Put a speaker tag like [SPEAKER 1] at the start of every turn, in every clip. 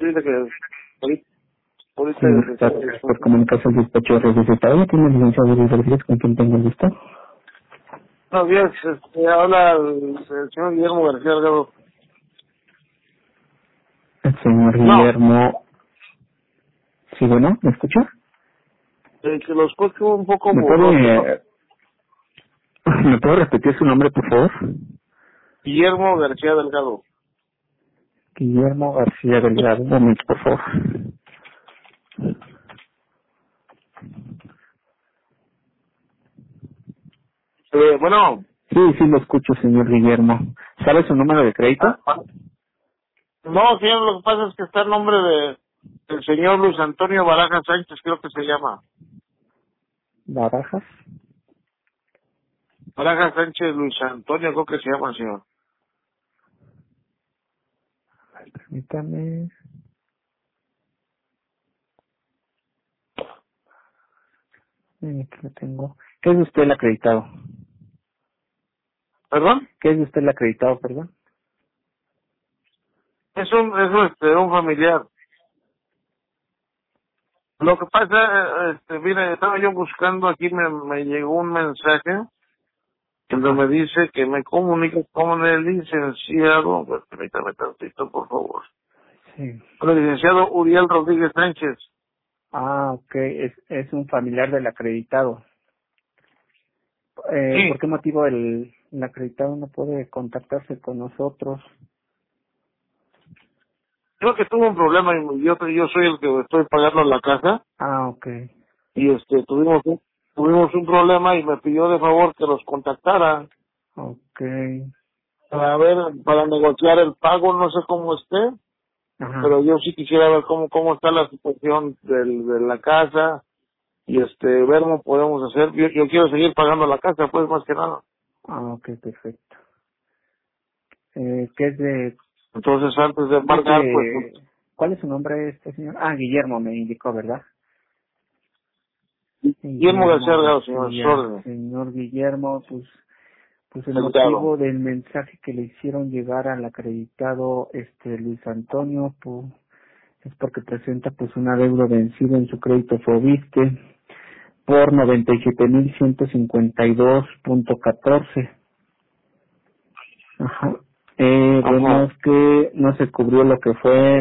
[SPEAKER 1] dice que ahorita
[SPEAKER 2] Sí, gracias por comunicarse al despacho de resucitado. ¿Tiene licenciado de servicios con quien tengo el gusto?
[SPEAKER 1] Buenos días, habla el señor Guillermo García Delgado.
[SPEAKER 2] El señor
[SPEAKER 1] No,
[SPEAKER 2] Guillermo. Sí, bueno, ¿me escucha?
[SPEAKER 1] que lo escucho un poco
[SPEAKER 2] ¿Me
[SPEAKER 1] borroso.
[SPEAKER 2] puede, ¿Me puede repetir su nombre, por favor?
[SPEAKER 1] Guillermo García Delgado.
[SPEAKER 2] Guillermo García Delgado. Un momento, por favor.
[SPEAKER 1] Bueno,
[SPEAKER 2] Sí, sí, lo escucho, señor Guillermo. ¿Sabe su número de crédito?
[SPEAKER 1] no, señor, lo que pasa es que está el nombre del señor Luis Antonio Baraja Sánchez, creo que se llama.
[SPEAKER 2] Barajas.
[SPEAKER 1] Baraja Sánchez Luis Antonio, creo que se llama, señor.
[SPEAKER 2] Permítame. Aquí lo tengo. ¿Qué es de usted el acreditado?
[SPEAKER 1] ¿Perdón?
[SPEAKER 2] ¿Qué es de usted el acreditado, perdón?
[SPEAKER 1] Es un familiar. Lo que pasa, mire, estaba yo buscando aquí, me llegó un mensaje donde me dice que me comunique con el licenciado, pues, permítame tantito, por favor,
[SPEAKER 2] Sí.
[SPEAKER 1] con el licenciado Uriel Rodríguez Sánchez.
[SPEAKER 2] Ah, ok. Es un familiar del acreditado.
[SPEAKER 1] Sí,
[SPEAKER 2] ¿Por qué motivo el acreditado no puede contactarse con nosotros?
[SPEAKER 1] creo que tuvo un problema y yo soy el que estoy pagando la casa
[SPEAKER 2] Ah, ok.
[SPEAKER 1] y tuvimos un problema y me pidió de favor que los contactara
[SPEAKER 2] Ok.
[SPEAKER 1] para negociar el pago, no sé cómo esté,
[SPEAKER 2] Ajá.
[SPEAKER 1] pero yo sí quisiera ver cómo está la situación de la casa y ver cómo podemos hacer. Yo quiero seguir pagando la casa, pues, más que nada.
[SPEAKER 2] Ah, ok, perfecto. ¿Qué es
[SPEAKER 1] Entonces, antes de
[SPEAKER 2] es
[SPEAKER 1] embargar, pues,
[SPEAKER 2] de, ¿cuál es su nombre este señor? Ah, Guillermo me indicó, ¿verdad?
[SPEAKER 1] Guillermo García
[SPEAKER 2] Guillermo
[SPEAKER 1] Delgado, señor, sus
[SPEAKER 2] García.
[SPEAKER 1] órdenes.
[SPEAKER 2] Señor Guillermo, pues el
[SPEAKER 1] Delgado.
[SPEAKER 2] motivo del mensaje que le hicieron llegar al acreditado Luis Antonio, pues, es porque presenta pues una deuda vencida en su crédito Fobiste por 97,152.14. Ajá.
[SPEAKER 1] Ajá.
[SPEAKER 2] Vemos que no se cubrió lo que fue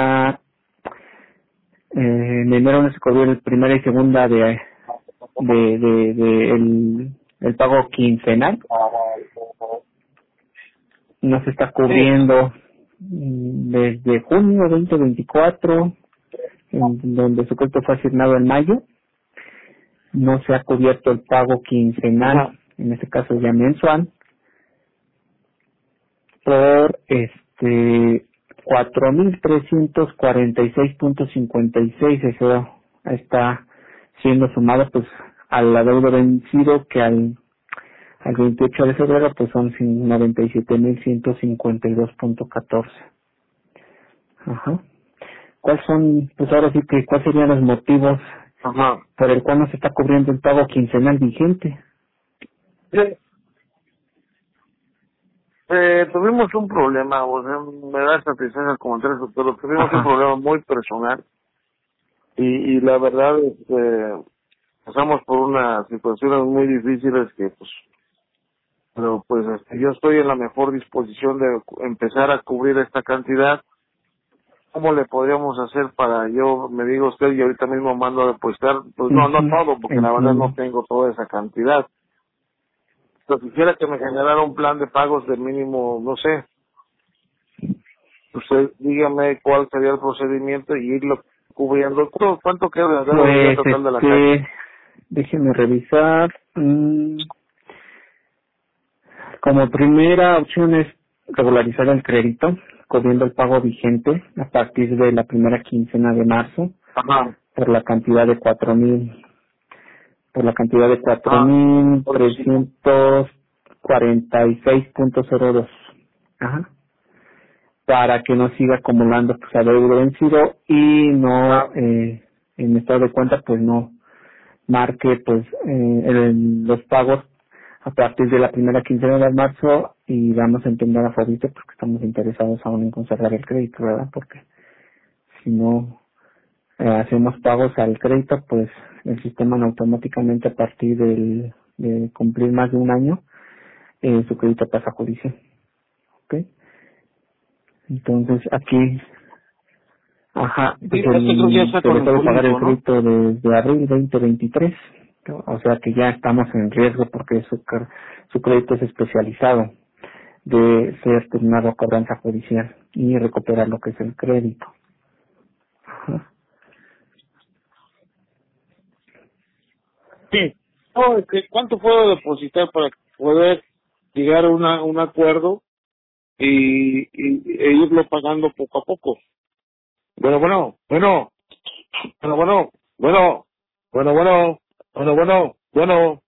[SPEAKER 2] en enero no se cubrió el primera y segunda de el pago quincenal. No se está
[SPEAKER 1] Sí.
[SPEAKER 2] cubriendo desde junio 2024, en donde su crédito fue asignado en mayo. No se ha cubierto el pago quincenal,
[SPEAKER 1] Ajá.
[SPEAKER 2] en este caso ya mensual, por 4,346.56. Eso está siendo sumado pues a la deuda vencido, que al 28 de febrero pues son 97,152.14. Ajá. ¿Cuáles son, pues ahora sí que, cuáles serían los motivos
[SPEAKER 1] Ajá.
[SPEAKER 2] por el cual no se está cubriendo el pago quincenal vigente?
[SPEAKER 1] Sí. Tuvimos un problema, o sea, me da satisfacción comentar eso, pero tuvimos un
[SPEAKER 2] Ajá.
[SPEAKER 1] problema muy personal y la verdad, pasamos por unas situaciones muy difíciles que, pues, pero pues yo estoy en la mejor disposición de empezar a cubrir esta cantidad. ¿Cómo le podríamos hacer para, yo me diga usted y ahorita mismo mando a depositar? Pues no
[SPEAKER 2] Ujú,
[SPEAKER 1] todo, porque la verdad no
[SPEAKER 2] entiendo.
[SPEAKER 1] tengo toda esa cantidad. Pero quisiera que me generara un plan de pagos de mínimo, no sé, usted dígame cuál sería el procedimiento y irlo cubriendo. ¿Cuánto queda de deuda
[SPEAKER 2] Pues,
[SPEAKER 1] total de la casa?
[SPEAKER 2] déjeme revisar. Como primera opción es regularizar el crédito, cubriendo el pago vigente a partir de la primera quincena de marzo
[SPEAKER 1] Ajá,
[SPEAKER 2] por la cantidad de 4,000
[SPEAKER 1] ah,
[SPEAKER 2] mil
[SPEAKER 1] por sí.
[SPEAKER 2] trescientos cuarenta y seis punto cero dos. Ajá. Para que no siga acumulando pues adeudo vencido y no,
[SPEAKER 1] Ah,
[SPEAKER 2] en estado de cuenta pues no marque pues los pagos a partir de la primera quincena de marzo, y vamos a entender a Fabito porque estamos interesados aún en conservar el crédito, ¿verdad? Porque si no hacemos pagos al crédito, pues el sistema automáticamente a partir de cumplir más de un año, su crédito pasa a judicial. ¿Ok? Entonces aquí,
[SPEAKER 1] Sí,
[SPEAKER 2] pues
[SPEAKER 1] este creo que ya está
[SPEAKER 2] se
[SPEAKER 1] con
[SPEAKER 2] le
[SPEAKER 1] el
[SPEAKER 2] puede pagar el
[SPEAKER 1] jurídico, ¿no?
[SPEAKER 2] crédito desde abril 2023, o sea que ya estamos en riesgo porque su crédito es especializado de ser turnado a cobranza judicial y recuperar lo que es el crédito. Ajá.
[SPEAKER 1] Sí. No, ¿cuánto puedo depositar para poder llegar a un acuerdo e irlo pagando poco a poco? Bueno, bueno, bueno, bueno, bueno, bueno, bueno, bueno, bueno, bueno, bueno.